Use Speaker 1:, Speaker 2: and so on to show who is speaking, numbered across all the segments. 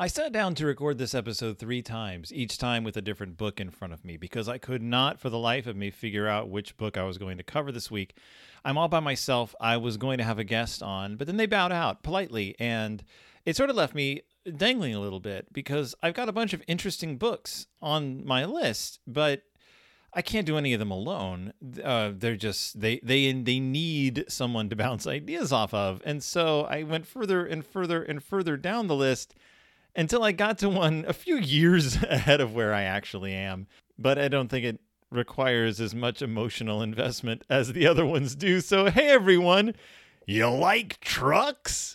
Speaker 1: I sat down to record this episode 3 times, each time with a different book in front of me, because I could not for the life of me figure out which book I was going to cover this week. I'm all by myself. I was going to have a guest on, but then they bowed out politely, and it sort of left me dangling a little bit, because I've got a bunch of interesting books on my list, but I can't do any of them alone. They're just they need someone to bounce ideas off of, and so I went further and further and further down the list until I got to one a few years ahead of where I actually am. But I don't think it requires as much emotional investment as the other ones do. So hey everyone, you like trucks?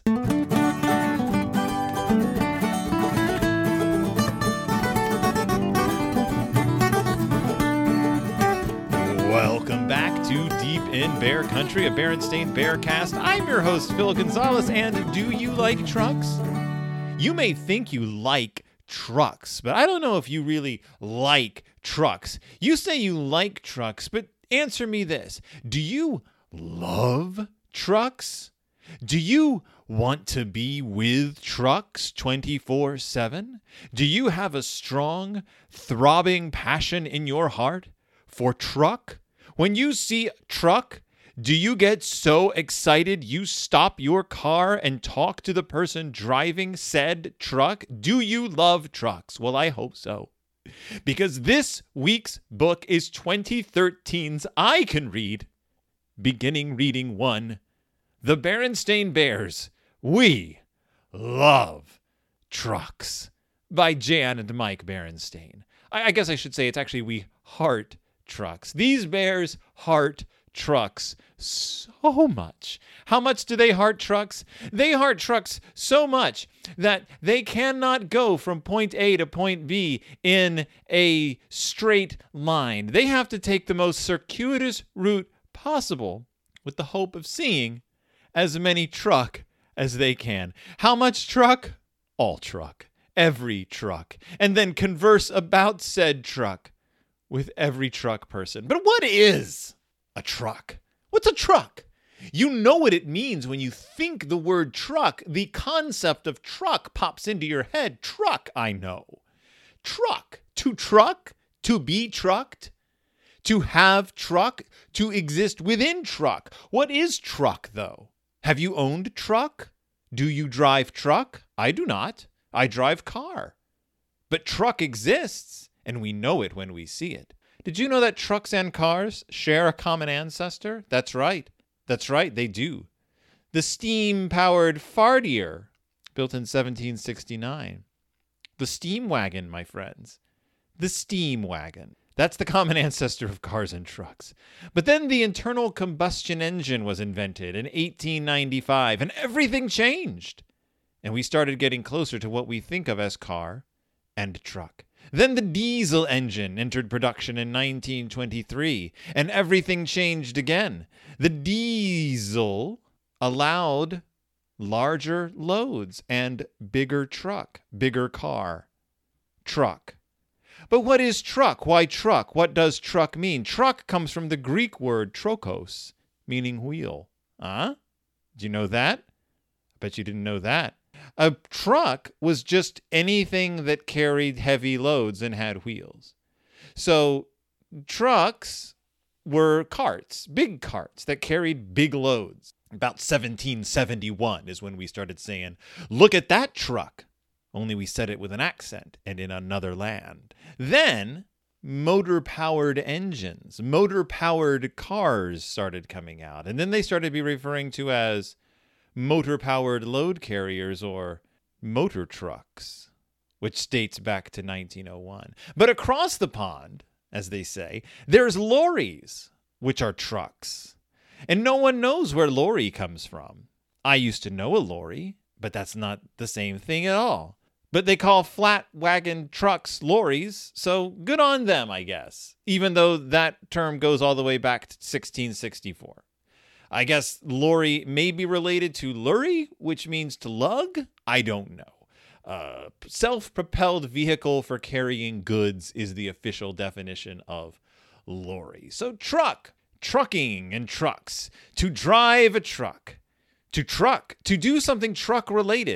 Speaker 1: Welcome back to Deep in Bear Country, a Berenstain Bearcast. I'm your host, Phil Gonzalez, and do you like trucks? You may think you like trucks, but I don't know if you really like trucks. You say you like trucks, but answer me this. Do you love trucks? Do you want to be with trucks 24/7? Do you have a strong, throbbing passion in your heart for truck? When you see truck, do you get so excited you stop your car and talk to the person driving said truck? Do you love trucks? Well, I hope so. Because this week's book is 2013's I Can Read, beginning reading 1, The Berenstain Bears, We Love Trucks, by Jan and Mike Berenstain. I guess I should say it's actually We Heart Trucks. These bears heart trucks so much. How much do they heart trucks? They heart trucks so much that they cannot go from point A to point B in a straight line. They have to take the most circuitous route possible with the hope of seeing as many truck as they can. How much truck? All truck. Every truck. And then converse about said truck with every truck person. But what is a truck? What's a truck? You know what it means when you think the word truck. The concept of truck pops into your head. Truck, I know. Truck. To be trucked. To have truck. To exist within truck. What is truck, though? Have you owned truck? Do you drive truck? I do not. I drive car. But truck exists, and we know it when we see it. Did you know that trucks and cars share a common ancestor? That's right, they do. The steam-powered fartier, built in 1769. The steam wagon, my friends. The steam wagon. That's the common ancestor of cars and trucks. But then the internal combustion engine was invented in 1895, and everything changed. And we started getting closer to what we think of as car and truck. Then the diesel engine entered production in 1923, and everything changed again. The diesel allowed larger loads and bigger truck, bigger car. Truck. But what is truck? Why truck? What does truck mean? Truck comes from the Greek word trokos, meaning wheel. Huh? Did you know that? I bet you didn't know that. A truck was just anything that carried heavy loads and had wheels. So trucks were carts, big carts that carried big loads. About 1771 is when we started saying, look at that truck. Only we said it with an accent and in another land. Then motor-powered engines, motor-powered cars started coming out. And then they started to be referring to as motor-powered load carriers or motor trucks, which dates back to 1901. But across the pond, as they say, there's lorries, which are trucks. And no one knows where lorry comes from. I used to know a lorry, but that's not the same thing at all. But they call flat wagon trucks lorries, so good on them, I guess, even though that term goes all the way back to 1664. I guess lorry may be related to lurry, which means to lug. I don't know. Self-propelled vehicle for carrying goods is the official definition of lorry. So truck, trucking and trucks. To drive a truck. To truck. To do something truck related.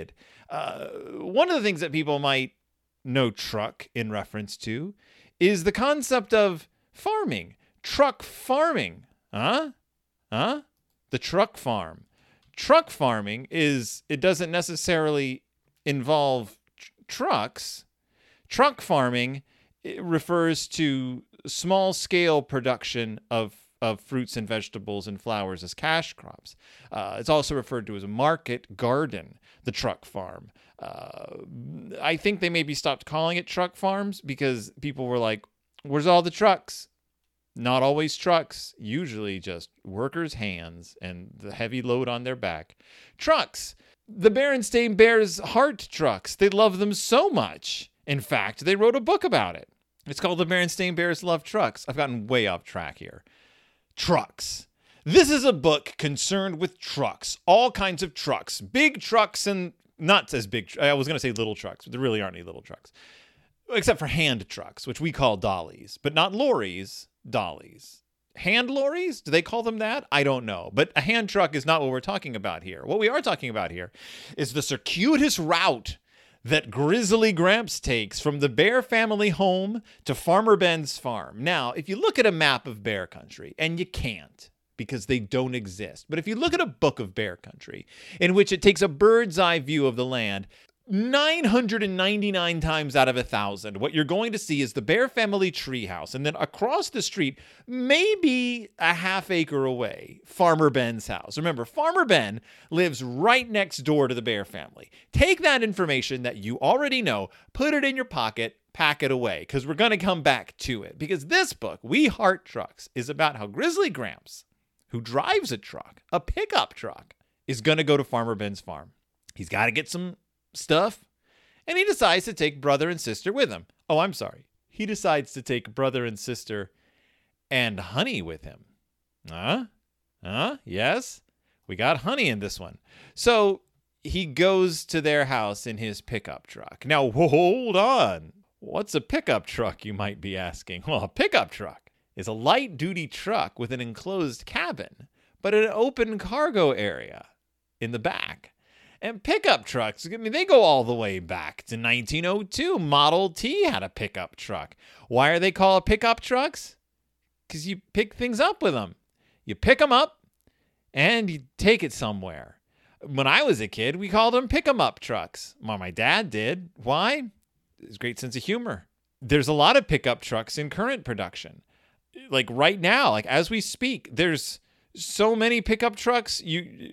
Speaker 1: One of the things that people might know truck in reference to is the concept of farming. Truck farming. Huh? The truck farm. Truck farming it doesn't necessarily involve trucks. Truck farming refers to small-scale production of fruits and vegetables and flowers as cash crops. It's also referred to as a market garden, the truck farm. I think they maybe stopped calling it truck farms because people were like, where's all the trucks? Not always trucks, usually just workers' hands and the heavy load on their back. Trucks. The Berenstain Bears heart trucks. They love them so much. In fact, they wrote a book about it. It's called The Berenstain Bears Love Trucks. I've gotten way off track here. Trucks. This is a book concerned with trucks. All kinds of trucks. Big trucks and not as big. I was going to say little trucks, but there really aren't any little trucks. Except for hand trucks, which we call dollies. But not lorries, dollies. Hand lorries? Do they call them that? I don't know. But a hand truck is not what we're talking about here. What we are talking about here is the circuitous route that Grizzly Gramps takes from the Bear family home to Farmer Ben's farm. Now, if you look at a map of Bear Country, and you can't because they don't exist, but if you look at a book of Bear Country in which it takes a bird's eye view of the land, 999 times out of 1,000, what you're going to see is the Bear family treehouse, and then across the street, maybe a half acre away, Farmer Ben's house. Remember, Farmer Ben lives right next door to the Bear family. Take that information that you already know, put it in your pocket, pack it away, because we're going to come back to it. Because this book, We Heart Trucks, is about how Grizzly Gramps, who drives a truck, a pickup truck, is going to go to Farmer Ben's farm. He's got to get some stuff, and he decides to take brother and sister with him. Oh, I'm sorry. He decides to take brother and sister and Honey with him. Yes, we got Honey in this one. So he goes to their house in his pickup truck. Now, hold on. What's a pickup truck, you might be asking? Well, a pickup truck is a light-duty truck with an enclosed cabin, but an open cargo area in the back. And pickup trucks, I mean, they go all the way back to 1902. Model T had a pickup truck. Why are they called pickup trucks? Because you pick things up with them. You pick them up and you take it somewhere. When I was a kid, we called them pick-em-up trucks. Well, my dad did. Why? His great sense of humor. There's a lot of pickup trucks in current production. Like right now, like as we speak, there's so many pickup trucks.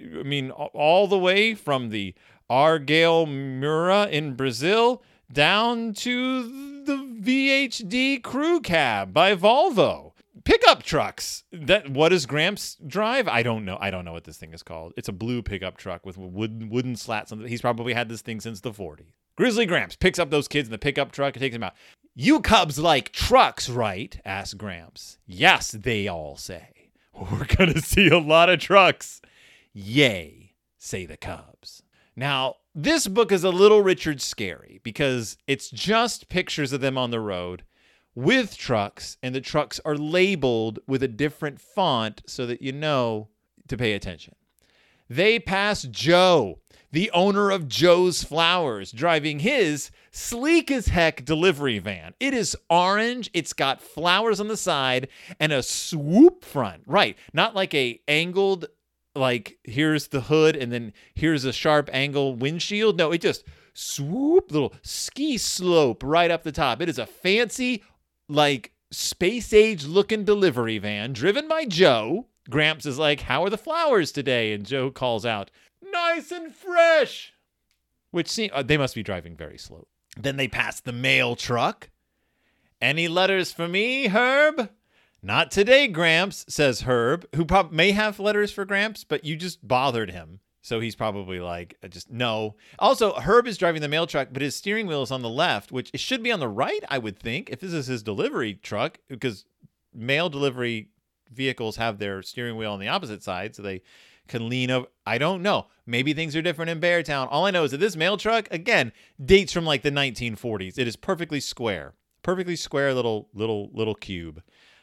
Speaker 1: All the way from the Argale Mura in Brazil down to the VHD Crew Cab by Volvo. Pickup trucks. What does Gramps drive? I don't know. I don't know what this thing is called. It's a blue pickup truck with wooden slats on it. He's probably had this thing since the 40s. Grizzly Gramps picks up those kids in the pickup truck and takes them out. "You cubs like trucks, right?" asks Gramps. "Yes," they all say. "We're going to see a lot of trucks." "Yay," say the cubs. Now, this book is a little Richard Scarry because it's just pictures of them on the road with trucks, and the trucks are labeled with a different font so that you know to pay attention. They pass Joe, the owner of Joe's Flowers, driving his sleek as heck delivery van. It is orange. It's got flowers on the side and a swoop front. Right. Not like a angled, like here's the hood and then here's a sharp angle windshield. No, it just swoop, little ski slope right up the top. It is a fancy, like space age looking delivery van driven by Joe. Gramps is like, "How are the flowers today?" And Joe calls out, "Nice and fresh," which they must be driving very slow. Then they pass the mail truck. "Any letters for me, Herb?" "Not today, Gramps," says Herb, who may have letters for Gramps, but you just bothered him. So he's probably like, just no. Also, Herb is driving the mail truck, but his steering wheel is on the left, which it should be on the right, I would think, if this is his delivery truck, because mail delivery vehicles have their steering wheel on the opposite side, so they can lean over. I don't know. Maybe things are different in Beartown. All I know is that this mail truck, again, dates from like the 1940s. It is perfectly square little cube.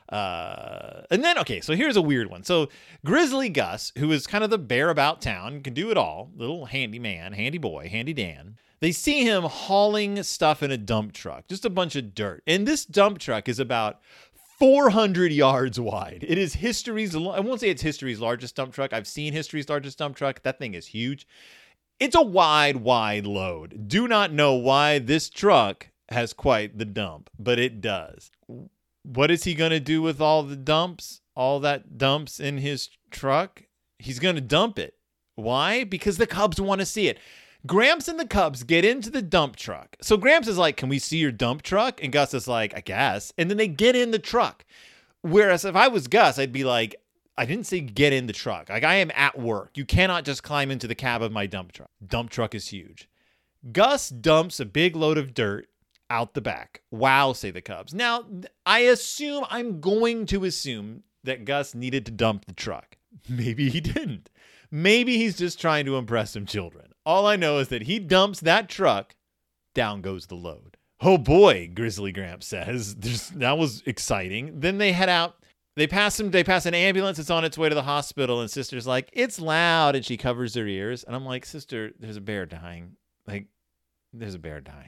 Speaker 1: And then, okay, so here's a weird one. So Grizzly Gus, who is kind of the bear about town, can do it all, little handy man, handy boy, handy Dan. They see him hauling stuff in a dump truck, just a bunch of dirt. And this dump truck is about 400 yards wide. It is history's, I won't say it's history's largest dump truck. I've seen history's largest dump truck. That thing is huge. It's a wide load. Do not know why this truck has quite the dump, but it does. What is he going to do with all the dumps? All that dumps in his truck? He's going to dump it. Why? Because the Cubs want to see it. Gramps and the Cubs get into the dump truck. So Gramps is like, can we see your dump truck? And Gus is like, I guess. And then they get in the truck. Whereas if I was Gus, I'd be like, I didn't say get in the truck. Like, I am at work. You cannot just climb into the cab of my dump truck. Dump truck is huge. Gus dumps a big load of dirt out the back. Wow, say the Cubs. Now, I'm going to assume that Gus needed to dump the truck. Maybe he didn't. Maybe he's just trying to impress some children. All I know is that he dumps that truck, down goes the load. Oh boy, Grizzly Gramps says. That was exciting. Then they head out. They pass an ambulance that's on its way to the hospital, and Sister's like, it's loud, and she covers her ears. And I'm like, Sister, there's a bear dying. Like, there's a bear dying.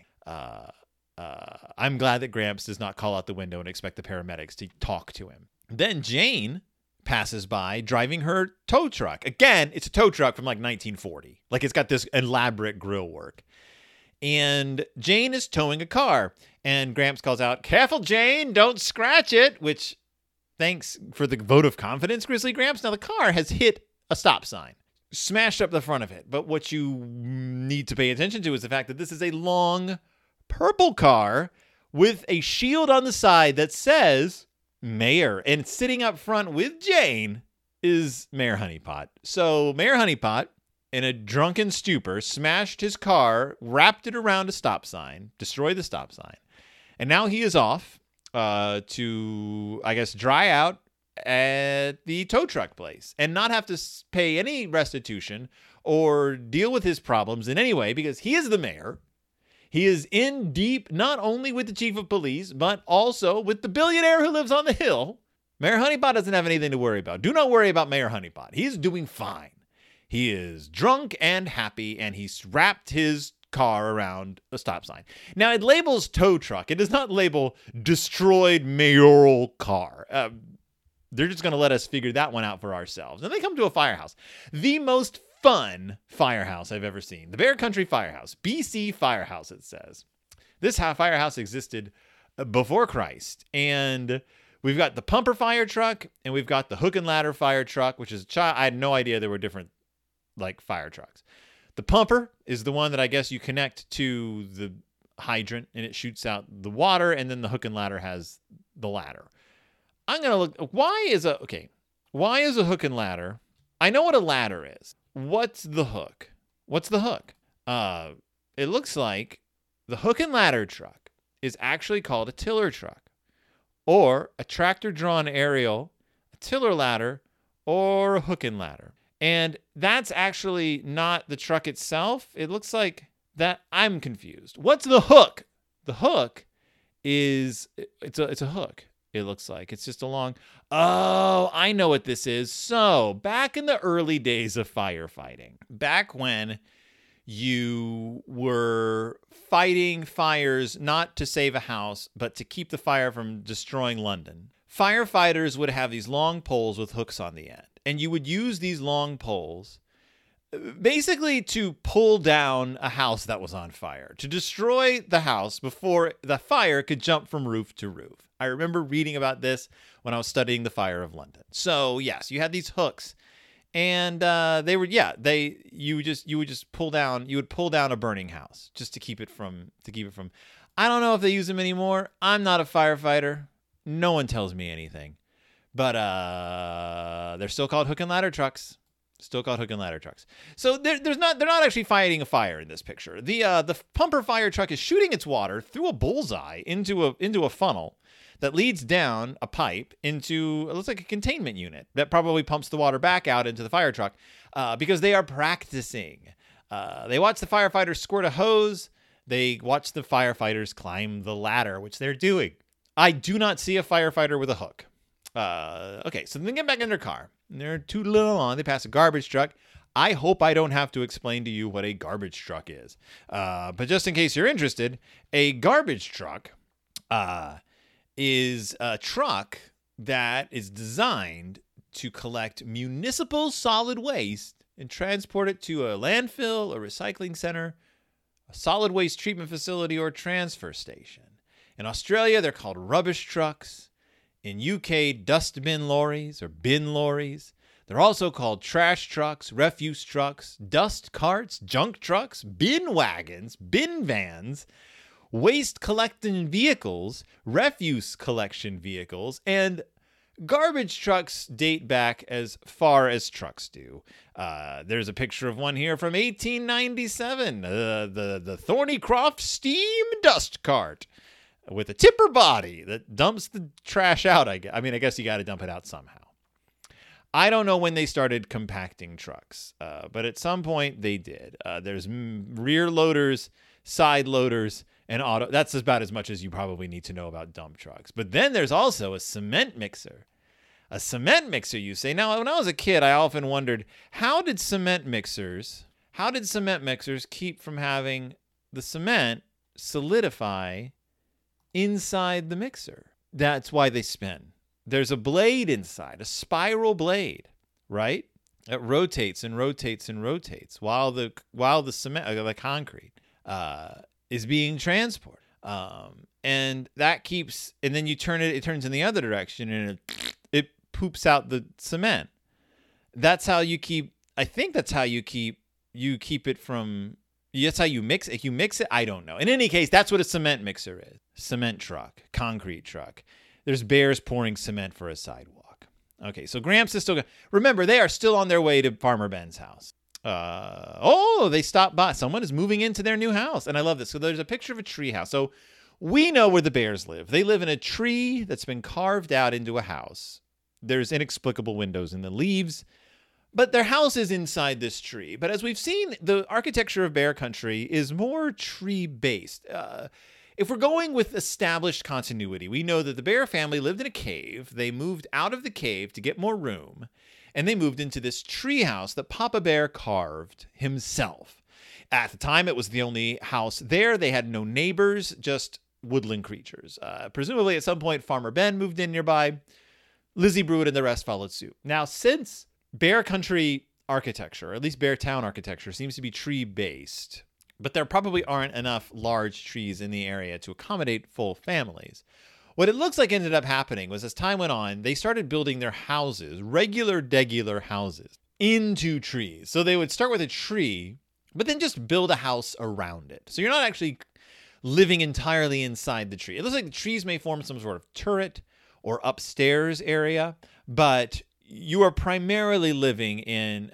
Speaker 1: I'm glad that Gramps does not call out the window and expect the paramedics to talk to him. Then Jane passes by driving her tow truck. Again, it's a tow truck from like 1940. Like, it's got this elaborate grill work. And Jane is towing a car. And Gramps calls out, careful, Jane, don't scratch it. Which, thanks for the vote of confidence, Grizzly Gramps. Now, the car has hit a stop sign, smashed up the front of it. But what you need to pay attention to is the fact that this is a long purple car with a shield on the side that says Mayor. And sitting up front with Jane is Mayor Honeypot. So Mayor Honeypot, in a drunken stupor, smashed his car, wrapped it around a stop sign, destroyed the stop sign. And now he is off to, I guess, dry out at the tow truck place and not have to pay any restitution or deal with his problems in any way, because he is the mayor. He is in deep, not only with the chief of police, but also with the billionaire who lives on the hill. Mayor Honeypot doesn't have anything to worry about. Do not worry about Mayor Honeypot. He's doing fine. He is drunk and happy, and he's wrapped his car around a stop sign. Now, it labels tow truck. It does not label destroyed mayoral car. They're just going to let us figure that one out for ourselves. And they come to a firehouse. The most fun firehouse I've ever seen. The Bear Country Firehouse. BC Firehouse, it says. This firehouse existed before Christ. And we've got the pumper fire truck, and we've got the hook and ladder fire truck, which is I had no idea there were different like fire trucks. The pumper is the one that I guess you connect to the hydrant and it shoots out the water, and then the hook and ladder has the ladder. I'm going to look, why is a hook and ladder? I know what a ladder is. What's the hook? It looks like the hook and ladder truck is actually called a tiller truck, or a tractor drawn aerial, a tiller ladder, or a hook and ladder. And that's actually not the truck itself. It looks like that. I'm confused. What's the hook? The hook is, it's a hook. It looks like it's just a long, oh, I know what this is. So back in the early days of firefighting, back when you were fighting fires, not to save a house, but to keep the fire from destroying London, firefighters would have these long poles with hooks on the end. And you would use these long poles basically to pull down a house that was on fire, to destroy the house before the fire could jump from roof to roof. I remember reading about this when I was studying the fire of London. So yes, you had these hooks, and you would just pull down a burning house just to keep it from. I don't know if they use them anymore. I'm not a firefighter. No one tells me anything. But they're still called hook and ladder trucks. So they're not actually fighting a fire in this picture. The pumper fire truck is shooting its water through a bullseye into a funnel that leads down a pipe into, it looks like a containment unit that probably pumps the water back out into the fire truck because they are practicing. They watch the firefighters squirt a hose. They watch the firefighters climb the ladder, which they're doing. I do not see a firefighter with a hook. Okay, so then they get back in their car. And they're tootling along. They pass a garbage truck. I hope I don't have to explain to you what a garbage truck is. But just in case you're interested, a garbage truck is a truck that is designed to collect municipal solid waste and transport it to a landfill, a recycling center, a solid waste treatment facility, or transfer station. In Australia, they're called rubbish trucks. In UK, dustbin lorries or bin lorries. They're also called trash trucks, refuse trucks, dust carts, junk trucks, bin wagons, bin vans, waste collecting vehicles, refuse collection vehicles, and garbage trucks date back as far as trucks do. There's a picture of one here from 1897, the Thornycroft steam dust cart with a tipper body that dumps the trash out. I guess you got to dump it out somehow. I don't know when they started compacting trucks, but at some point they did. There's rear loaders, side loaders, and auto. That's about as much as you probably need to know about dump trucks. But then there's also a cement mixer. A cement mixer, you say. Now, when I was a kid, I often wondered, how did cement mixers keep from having the cement solidify inside the mixer? That's why they spin. There's a blade inside, a spiral blade, right? It rotates and rotates and rotates while the cement, the concrete, is being transported. And that keeps, and then you turn it turns in the other direction, and it poops out the cement. That's how you keep. I think that's how you keep it from. That's how you mix it. If you mix it, I don't know. In any case, that's what a cement mixer is. Cement truck, concrete truck. There's bears pouring cement for a sidewalk. Okay, so Gramps is still. Remember, they are still on their way to Farmer Ben's house. They stopped by. Someone is moving into their new house, and I love this. So there's a picture of a tree house. So we know where the bears live. They live in a tree that's been carved out into a house. There's inexplicable windows in the leaves, but their house is inside this tree. But as we've seen, the architecture of Bear Country is more tree-based. If we're going with established continuity, we know that the Bear family lived in a cave. They moved out of the cave to get more room, and they moved into this tree house that Papa Bear carved himself. At the time, it was the only house there. They had no neighbors, just woodland creatures. Presumably, at some point, Farmer Ben moved in nearby. Lizzie Brewitt and the rest followed suit. Now, since Bear Country architecture, or at least Bear Town architecture, seems to be tree-based, but there probably aren't enough large trees in the area to accommodate full families. What it looks like ended up happening was, as time went on, they started building their houses, regular houses, into trees. So they would start with a tree, but then just build a house around it. So you're not actually living entirely inside the tree. It looks like the trees may form some sort of turret or upstairs area, but you are primarily living in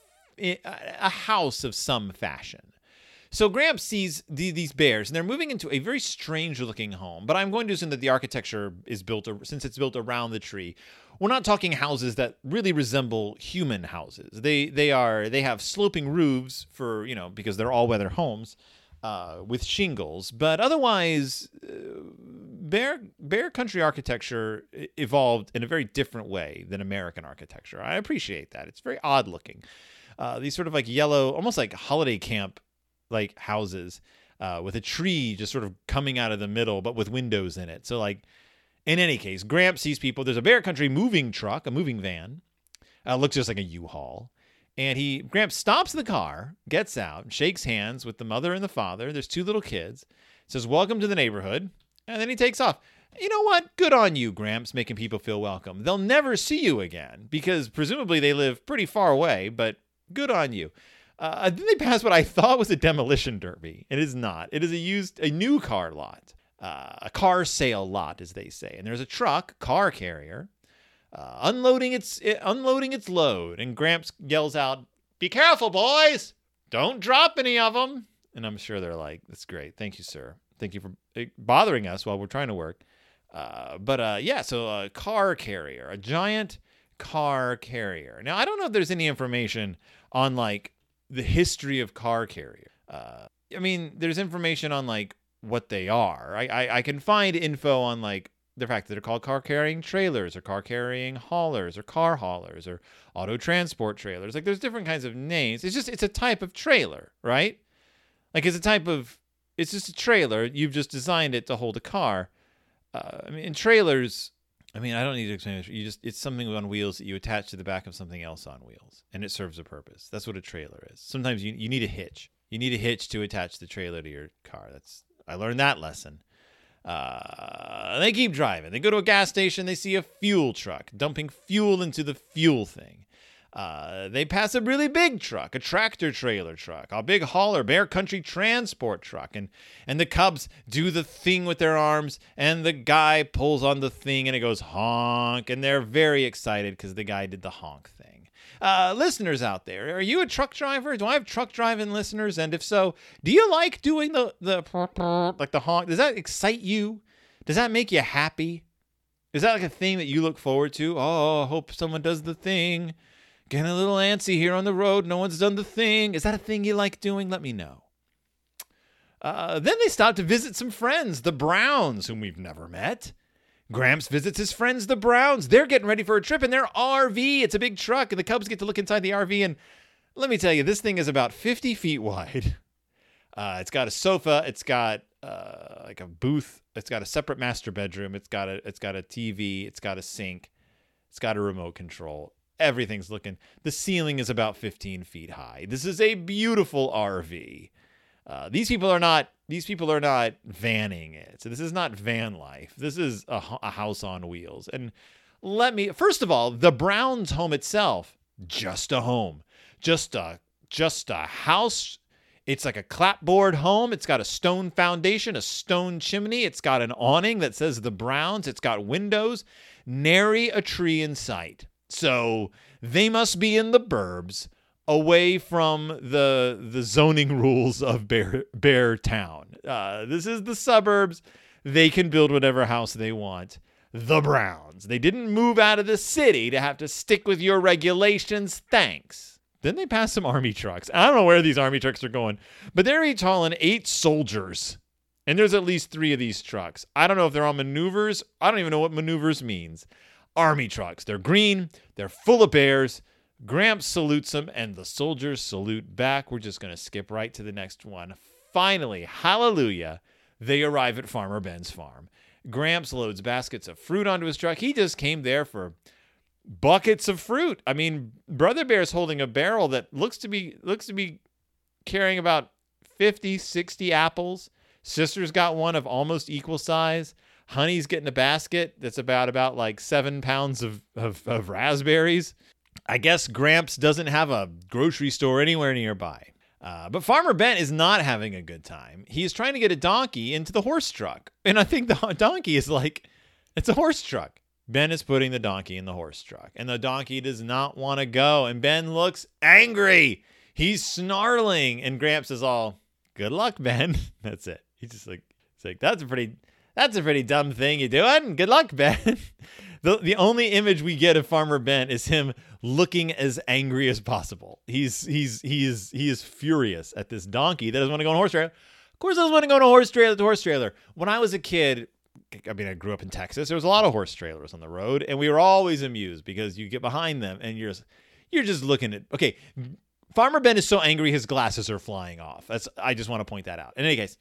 Speaker 1: a house of some fashion. So Gramps sees these bears, and they're moving into a very strange-looking home. But I'm going to assume that the architecture is built, since it's built around the tree. We're not talking houses that really resemble human houses. They have sloping roofs for, because they're all-weather homes with shingles. But otherwise, Bear Country architecture evolved in a very different way than American architecture. I appreciate that. It's very odd-looking. These sort of like yellow, almost like holiday camp like houses with a tree just sort of coming out of the middle, but with windows in it. So like, in any case, Gramps sees people. There's a Bear Country moving truck, a moving van. Looks just like a U-Haul. And Gramps stops the car, gets out, shakes hands with the mother and the father. There's two little kids. Says, "Welcome to the neighborhood." And then he takes off. You know what? Good on you, Gramps, making people feel welcome. They'll never see you again because presumably they live pretty far away, but good on you. Then they pass what I thought was a demolition derby. It is not. It is a new car lot, a car sale lot, as they say. And there's a truck, car carrier, unloading its load. And Gramps yells out, "Be careful, boys! Don't drop any of them." And I'm sure they're like, "That's great. Thank you, sir. Thank you for bothering us while we're trying to work." So a car carrier, a giant car carrier. Now, I don't know if there's any information on like the history of car carrier. There's information on like what they are. I can find info on like the fact that they're called car carrying trailers or car carrying haulers or car haulers or auto transport trailers. Like there's different kinds of names. It's a type of trailer, right? Like it's just a trailer. You've just designed it to hold a car. In trailers, I don't need to explain it. It's something on wheels that you attach to the back of something else on wheels, and it serves a purpose. That's what a trailer is. Sometimes you need a hitch. You need a hitch to attach the trailer to your car. I learned that lesson. They keep driving. They go to a gas station. They see a fuel truck dumping fuel into the fuel thing. They pass a really big truck, a tractor trailer truck, a big hauler, Bear Country transport truck. And the Cubs do the thing with their arms, and the guy pulls on the thing, and it goes honk. And they're very excited because the guy did the honk thing. Listeners out there, are you a truck driver? Do I have truck driving listeners? And if so, do you like doing the like the honk? Does that excite you? Does that make you happy? Is that like a thing that you look forward to? Oh, I hope someone does the thing. Getting a little antsy here on the road. No one's done the thing. Is that a thing you like doing? Let me know. Then they stop to visit some friends, the Browns, whom we've never met. Gramps visits his friends, the Browns. They're getting ready for a trip in their RV. It's a big truck, and the Cubs get to look inside the RV. And let me tell you, this thing is about 50 feet wide. It's got a sofa. It's got like a booth. It's got a separate master bedroom. It's got a TV. It's got a sink. It's got a remote control. Everything's looking. The ceiling is about 15 feet high. This is a beautiful RV. These people are not vanning it. So this is not van life. This is a house on wheels. And first of all, the Browns home itself, just a home, just a house. It's like a clapboard home. It's got a stone foundation, a stone chimney. It's got an awning that says the Browns. It's got windows, nary a tree in sight. So they must be in the burbs, away from the zoning rules of Bear Town. This is the suburbs. They can build whatever house they want. The Browns. They didn't move out of the city to have to stick with your regulations. Thanks. Then they pass some army trucks. I don't know where these army trucks are going, but they're each hauling 8 soldiers. And there's at least 3 of these trucks. I don't know if they're on maneuvers. I don't even know what maneuvers means. Army trucks. They're green. They're full of bears. Gramps salutes them, and the soldiers salute back. We're just going to skip right to the next one. Finally, hallelujah, they arrive at Farmer Ben's farm. Gramps loads baskets of fruit onto his truck. He just came there for buckets of fruit. Brother Bear's holding a barrel that looks to be carrying about 50, 60 apples. Sister's got one of almost equal size. Honey's getting a basket that's about like 7 pounds of raspberries. I guess Gramps doesn't have a grocery store anywhere nearby. But Farmer Ben is not having a good time. He is trying to get a donkey into the horse truck. And I think the donkey is like, it's a horse truck. Ben is putting the donkey in the horse truck. And the donkey does not want to go. And Ben looks angry. He's snarling. And Gramps is all, good luck, Ben. That's it. He's just like, it's like, that's a pretty dumb thing you're doing. Good luck, Ben. The only image we get of Farmer Ben is him looking as angry as possible. He is furious at this donkey that doesn't want to go on a horse trailer. Of course, doesn't want to go on a horse trailer. When I was a kid, I grew up in Texas. There was a lot of horse trailers on the road, and we were always amused because you get behind them and you're just looking at. Okay, Farmer Ben is so angry his glasses are flying off. I just want to point that out. In any case,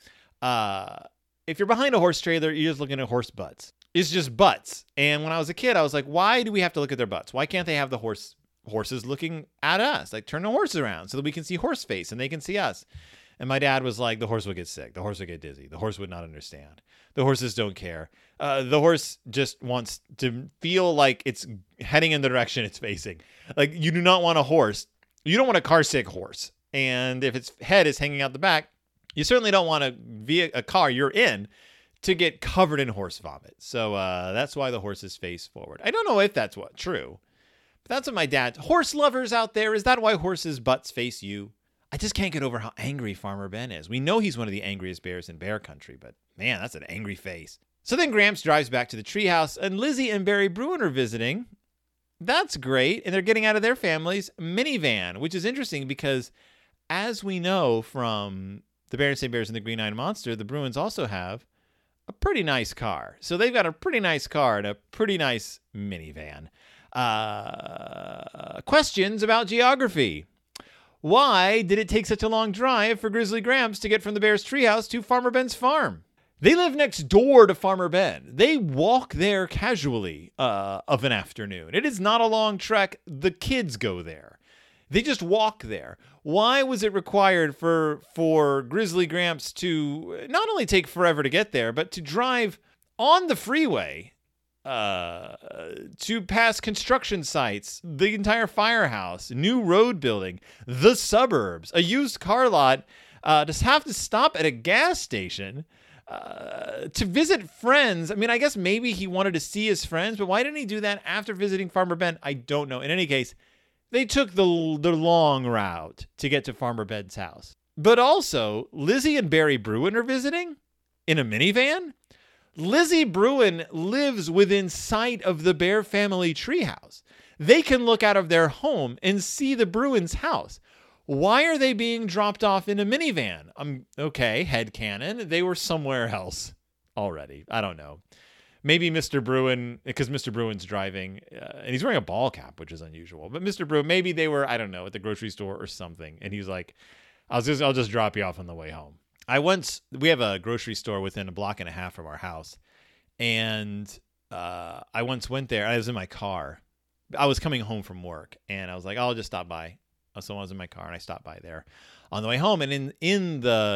Speaker 1: if you're behind a horse trailer, you're just looking at horse butts. It's just butts. And when I was a kid, I was like, why do we have to look at their butts? Why can't they have the horses looking at us? Like, turn the horse around so that we can see horse face and they can see us. And my dad was like, the horse would get sick. The horse would get dizzy. The horse would not understand. The horses don't care. The horse just wants to feel like it's heading in the direction it's facing. Like, you do not want a horse. You don't want a car sick horse. And if its head is hanging out the back, you certainly don't want a car you're in to get covered in horse vomit. So that's why the horses face forward. I don't know if that's true, but that's what my dad... Horse lovers out there, is that why horses' butts face you? I just can't get over how angry Farmer Ben is. We know he's one of the angriest bears in Bear Country, but man, that's an angry face. So then Gramps drives back to the treehouse, and Lizzie and Barry Bruin are visiting. That's great, and they're getting out of their family's minivan, which is interesting because, as we know from the Berenstain Bears and the Green-Eyed Monster, the Bruins also have a pretty nice car. So they've got a pretty nice car and a pretty nice minivan. Questions about geography. Why did it take such a long drive for Grizzly Gramps to get from the Bears' treehouse to Farmer Ben's farm? They live next door to Farmer Ben. They walk there casually of an afternoon. It is not a long trek. The kids go there. They just walk there. Why was it required for Grizzly Gramps to not only take forever to get there, but to drive on the freeway to pass construction sites, the entire firehouse, new road building, the suburbs, a used car lot, to have to stop at a gas station to visit friends? I mean, I guess maybe he wanted to see his friends, but why didn't he do that after visiting Farmer Ben? I don't know. In any case, they took the long route to get to Farmer Ben's house. But also, Lizzie and Barry Bruin are visiting in a minivan. Lizzie Bruin lives within sight of the Bear family treehouse. They can look out of their home and see the Bruins' house. Why are they being dropped off in a minivan? Okay, headcanon. They were somewhere else already. I don't know. Maybe Mr. Bruin, because Mr. Bruin's driving, and he's wearing a ball cap, which is unusual. But Mr. Bruin, maybe they were, I don't know, at the grocery store or something. And he's like, I'll just drop you off on the way home. We have a grocery store within a block and a half from our house. And I once went there. I was in my car. I was coming home from work. And I was like, I'll just stop by. So I was in my car and I stopped by there on the way home. And in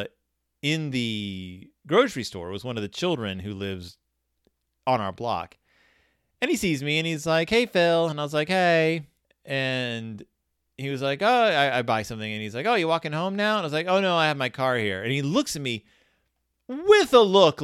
Speaker 1: the grocery store was one of the children who lives on our block. And he sees me and he's like, hey, Phil. And I was like, hey. And he was like, oh, I buy something. And he's like, oh, you walking home now? And I was like, oh, no, I have my car here. And he looks at me with a look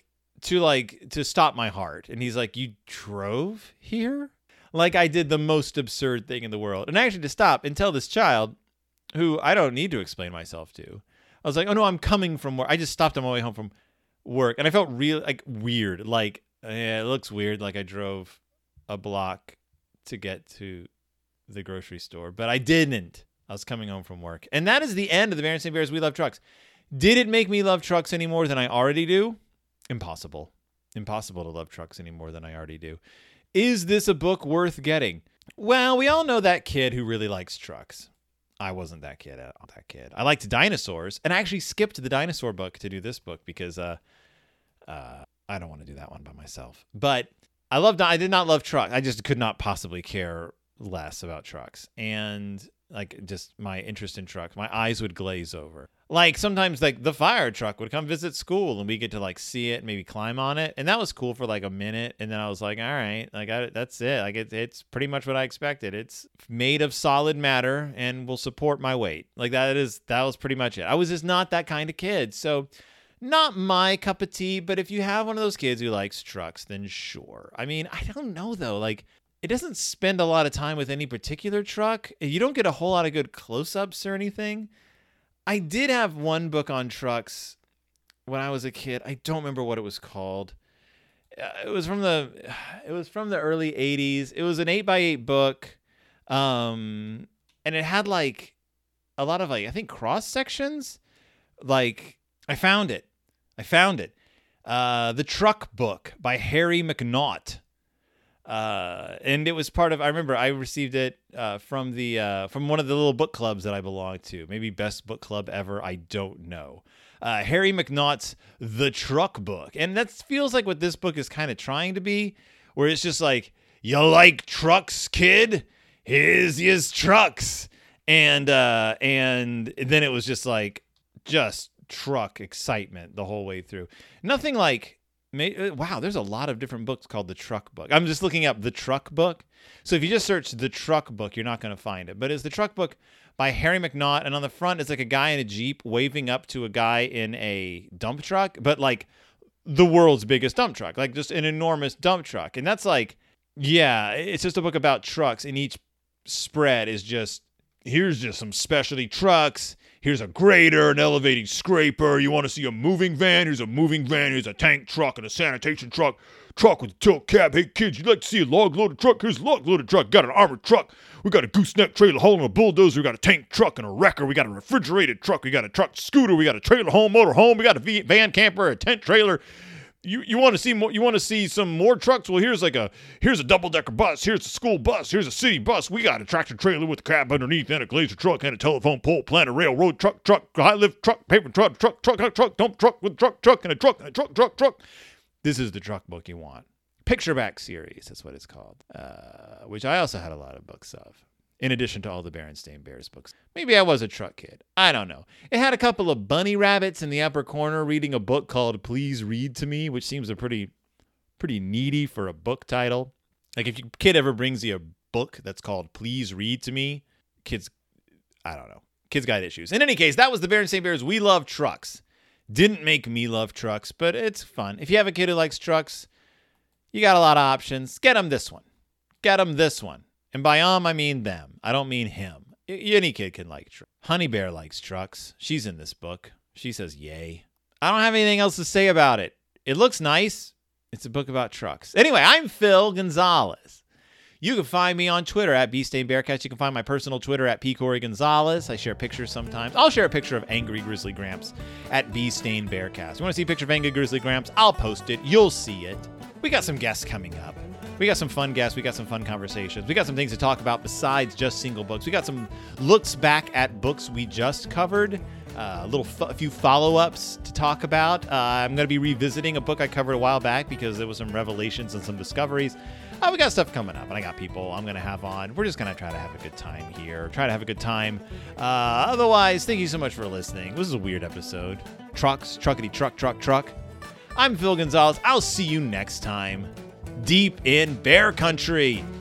Speaker 1: to stop my heart. And he's like, you drove here? Like I did the most absurd thing in the world. And actually to stop and tell this child, who I don't need to explain myself to, I was like, oh, no, I'm coming from work. I just stopped on my way home from work. And I felt real weird. Like, yeah, it looks weird. Like I drove a block to get to the grocery store, but I didn't. I was coming home from work. And that is the end of the Berenstain Bears We Love Trucks. Did it make me love trucks any more than I already do? Impossible. Impossible to love trucks any more than I already do. Is this a book worth getting? Well, we all know that kid who really likes trucks. I wasn't that kid. I liked dinosaurs, and I actually skipped the dinosaur book to do this book because I don't want to do that one by myself. But I did not love trucks. I just could not possibly care less about trucks. And like just my interest in trucks, my eyes would glaze over. Like sometimes like the fire truck would come visit school and we get to like see it, maybe climb on it. And that was cool for like a minute. And then I was like, all right, like that's it. Like it's pretty much what I expected. It's made of solid matter and will support my weight. Like that was pretty much it. I was just not that kind of kid. So not my cup of tea, but if you have one of those kids who likes trucks, then sure. I mean, I don't know though. Like it doesn't spend a lot of time with any particular truck. You don't get a whole lot of good close-ups or anything. I did have one book on trucks when I was a kid. I don't remember what it was called. It was from the early 80s. It was an 8x8 book. And it had like a lot of like, I think cross sections. Like I found it. The Truck Book by Harry McNaught. And it was part of, I remember I received it from one of the little book clubs that I belonged to. Maybe best book club ever. I don't know. Harry McNaught's The Truck Book. And that feels like what this book is kind of trying to be, where it's just like, you like trucks, kid? Here's his trucks. And then it was just like, just truck excitement the whole way through. Nothing like, wow, there's a lot of different books called The Truck Book. I'm just looking up The Truck Book. So if you just search The Truck Book, you're not going to find it. But it's The Truck Book by Harry McNaught. And on the front, it's like a guy in a Jeep waving up to a guy in a dump truck. But like the world's biggest dump truck. Like just an enormous dump truck. And that's like, yeah, it's just a book about trucks. And each spread is just, here's just some specialty trucks. Here's a grader, an elevating scraper. You want to see a moving van? Here's a moving van. Here's a tank truck and a sanitation truck. Truck with a tilt cab. Hey, kids, you'd like to see a log-loaded truck? Here's a log-loaded truck. Got an armored truck. We got a gooseneck trailer hauling a bulldozer. We got a tank truck and a wrecker. We got a refrigerated truck. We got a truck scooter. We got a trailer home, motor home. We got a van camper, a tent trailer. You want to see more? You want to see some more trucks? Well, here's a double-decker bus. Here's a school bus. Here's a city bus. We got a tractor trailer with a cab underneath and a glazer truck and a telephone pole, planter, railroad truck, high lift truck, paper truck, dump truck with truck, and a truck. This is the truck book you want. Pictureback series, that's what it's called, which I also had a lot of books of, in addition to all the Berenstain Bears books. Maybe I was a truck kid. I don't know. It had a couple of bunny rabbits in the upper corner reading a book called Please Read to Me, which seems a pretty needy for a book title. Like if your kid ever brings you a book that's called Please Read to Me, kids got issues. In any case, that was the Berenstain Bears. We love trucks. Didn't make me love trucks, but it's fun. If you have a kid who likes trucks, you got a lot of options. Get them this one. And by I mean them. I don't mean him. Any kid can like trucks. Honey Bear likes trucks. She's in this book. She says yay. I don't have anything else to say about it. It looks nice. It's a book about trucks. Anyway, I'm Phil Gonzalez. You can find me on Twitter at BStainBearcast. You can find my personal Twitter at PCoreyGonzalez. I share pictures sometimes. I'll share a picture of Angry Grizzly Gramps at BStainBearcast. You want to see a picture of Angry Grizzly Gramps? I'll post it. You'll see it. We got some guests coming up. We got some fun guests. We got some fun conversations. We got some things to talk about besides just single books. We got some looks back at books we just covered. A few follow-ups to talk about. I'm going to be revisiting a book I covered a while back because there was some revelations and some discoveries. We got stuff coming up, and I got people I'm going to have on. We're just going to try to have a good time here. Otherwise, thank you so much for listening. This is a weird episode. Trucks, truckity truck. I'm Phil Gonzalez. I'll see you next time. Deep in Bear Country.